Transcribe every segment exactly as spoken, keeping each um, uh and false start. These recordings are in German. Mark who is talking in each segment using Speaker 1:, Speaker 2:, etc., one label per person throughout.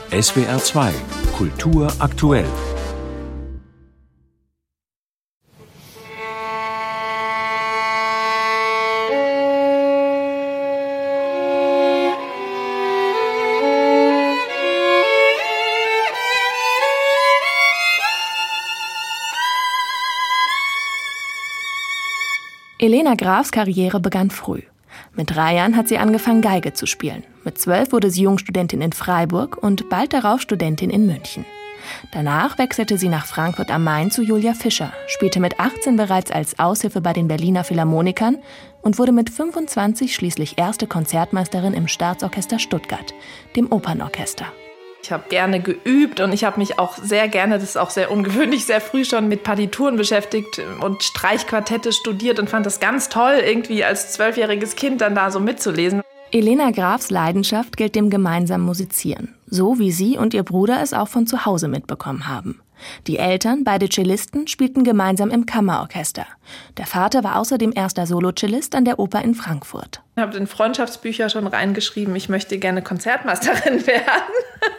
Speaker 1: S W R zwei Kultur aktuell.
Speaker 2: Elena Grafs Karriere begann früh. Mit drei Jahren hat sie angefangen, Geige zu spielen. Mit zwölf wurde sie Jungstudentin in Freiburg und bald darauf Studentin in München. Danach wechselte sie nach Frankfurt am Main zu Julia Fischer, spielte mit achtzehn bereits als Aushilfe bei den Berliner Philharmonikern und wurde mit fünfundzwanzig schließlich erste Konzertmeisterin im Staatsorchester Stuttgart, dem Opernorchester.
Speaker 3: Ich habe gerne geübt und ich habe mich auch sehr gerne, das ist auch sehr ungewöhnlich, sehr früh schon mit Partituren beschäftigt und Streichquartette studiert und fand das ganz toll, irgendwie als zwölfjähriges Kind dann da so mitzulesen.
Speaker 2: Elena Grafs Leidenschaft gilt dem gemeinsamen Musizieren, so wie sie und ihr Bruder es auch von zu Hause mitbekommen haben. Die Eltern, beide Cellisten, spielten gemeinsam im Kammerorchester. Der Vater war außerdem erster Solocellist an der Oper in Frankfurt.
Speaker 3: Ich habe in Freundschaftsbücher schon reingeschrieben, ich möchte gerne Konzertmeisterin werden.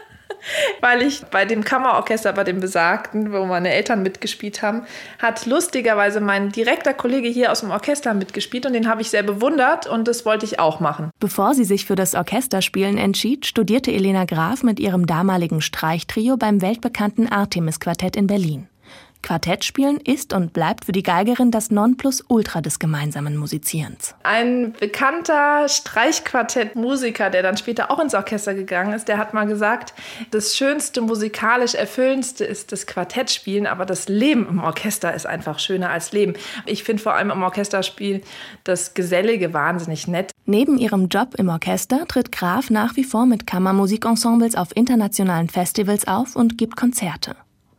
Speaker 3: Weil ich bei dem Kammerorchester, bei dem besagten, wo meine Eltern mitgespielt haben, hat lustigerweise mein direkter Kollege hier aus dem Orchester mitgespielt und den habe ich sehr bewundert und das wollte ich auch machen.
Speaker 2: Bevor sie sich für das Orchesterspielen entschied, studierte Elena Graf mit ihrem damaligen Streichtrio beim weltbekannten Artemis-Quartett in Berlin. Quartettspielen ist und bleibt für die Geigerin das Nonplusultra des gemeinsamen Musizierens.
Speaker 3: Ein bekannter Streichquartettmusiker, der dann später auch ins Orchester gegangen ist, der hat mal gesagt, das schönste, musikalisch erfüllendste ist das Quartettspielen, aber das Leben im Orchester ist einfach schöner als Leben. Ich finde vor allem im Orchesterspiel das Gesellige wahnsinnig nett.
Speaker 2: Neben ihrem Job im Orchester tritt Graf nach wie vor mit Kammermusikensembles auf internationalen Festivals auf und gibt Konzerte.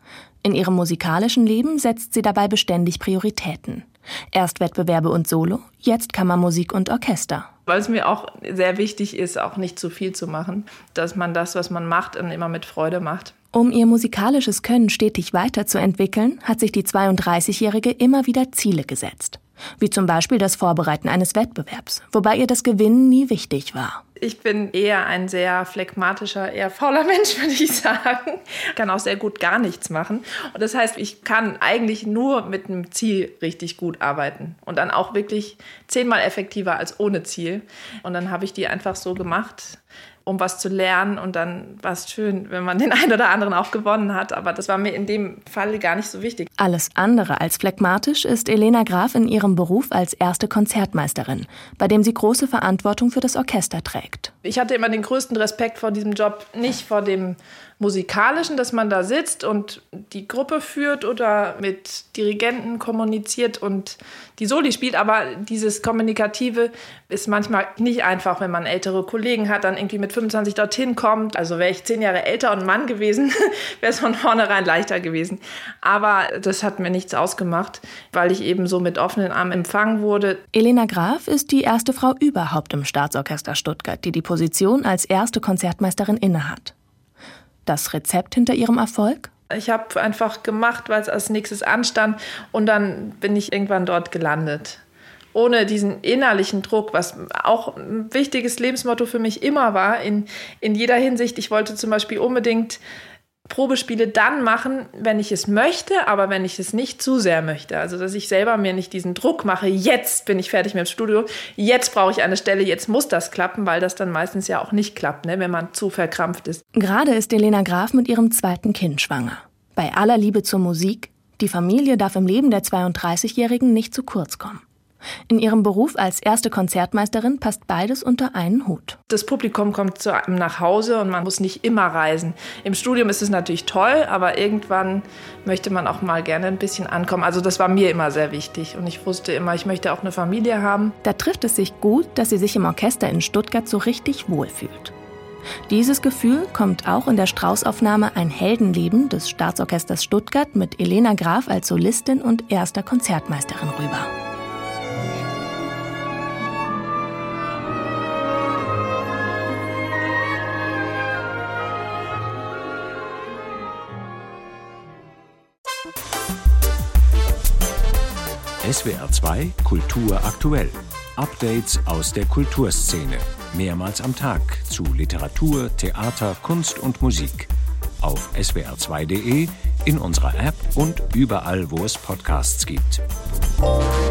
Speaker 2: In ihrem musikalischen Leben setzt sie dabei beständig Prioritäten. Erst Wettbewerbe und Solo, jetzt Kammermusik und Orchester.
Speaker 3: Weil es mir auch sehr wichtig ist, auch nicht zu viel zu machen, dass man das, was man macht, immer mit Freude macht.
Speaker 2: Um ihr musikalisches Können stetig weiterzuentwickeln, hat sich die zweiunddreißigjährige immer wieder Ziele gesetzt. Wie zum Beispiel das Vorbereiten eines Wettbewerbs, wobei ihr das Gewinnen nie wichtig war.
Speaker 3: Ich bin eher ein sehr phlegmatischer, eher fauler Mensch, würde ich sagen. Ich kann auch sehr gut gar nichts machen. Und das heißt, ich kann eigentlich nur mit einem Ziel richtig gut arbeiten. Und dann auch wirklich zehnmal effektiver als ohne Ziel. Und dann habe ich die einfach so gemacht, um was zu lernen. Und dann war es schön, wenn man den einen oder anderen auch gewonnen hat. Aber das war mir in dem Fall gar nicht so wichtig.
Speaker 2: Alles andere als phlegmatisch ist Elena Graf in ihrem Beruf als erste Konzertmeisterin, bei dem sie große Verantwortung für das Orchester trägt.
Speaker 3: Ich hatte immer den größten Respekt vor diesem Job, nicht vor dem Musikalischen, dass man da sitzt und die Gruppe führt oder mit Dirigenten kommuniziert und die Soli spielt. Aber dieses Kommunikative ist manchmal nicht einfach, wenn man ältere Kollegen hat, dann irgendwie mit fünfundzwanzig dorthin kommt. Also wäre ich zehn Jahre älter und ein Mann gewesen, wäre es von vornherein leichter gewesen. Aber das hat mir nichts ausgemacht, weil ich eben so mit offenen Armen empfangen wurde.
Speaker 2: Elena Graf ist die erste Frau überhaupt im Staatsorchester Stuttgart, die die Position als erste Konzertmeisterin innehat. Das Rezept hinter ihrem Erfolg?
Speaker 3: Ich habe einfach gemacht, weil es als nächstes anstand und dann bin ich irgendwann dort gelandet. Ohne diesen innerlichen Druck, was auch ein wichtiges Lebensmotto für mich immer war, in, in jeder Hinsicht. Ich wollte zum Beispiel unbedingt Probespiele dann machen, wenn ich es möchte, aber wenn ich es nicht zu sehr möchte. Also, dass ich selber mir nicht diesen Druck mache, jetzt bin ich fertig mit dem Studium, jetzt brauche ich eine Stelle, jetzt muss das klappen, weil das dann meistens ja auch nicht klappt, ne, wenn man zu verkrampft ist.
Speaker 2: Gerade ist Elena Graf mit ihrem zweiten Kind schwanger. Bei aller Liebe zur Musik, die Familie darf im Leben der zweiunddreißigjährigen nicht zu kurz kommen. In ihrem Beruf als erste Konzertmeisterin passt beides unter einen Hut.
Speaker 3: Das Publikum kommt zu einem nach Hause und man muss nicht immer reisen. Im Studium ist es natürlich toll, aber irgendwann möchte man auch mal gerne ein bisschen ankommen. Also das war mir immer sehr wichtig und ich wusste immer, ich möchte auch eine Familie haben.
Speaker 2: Da trifft es sich gut, dass sie sich im Orchester in Stuttgart so richtig wohlfühlt. Dieses Gefühl kommt auch in der Strauß-Aufnahme Ein Heldenleben des Staatsorchesters Stuttgart mit Elena Graf als Solistin und erster Konzertmeisterin rüber.
Speaker 1: S W R zwei Kultur aktuell. Updates aus der Kulturszene. mehrmals am Tag zu Literatur, Theater, Kunst und Musik. Auf S W R zwei punkt de, in unserer App und überall, wo es Podcasts gibt.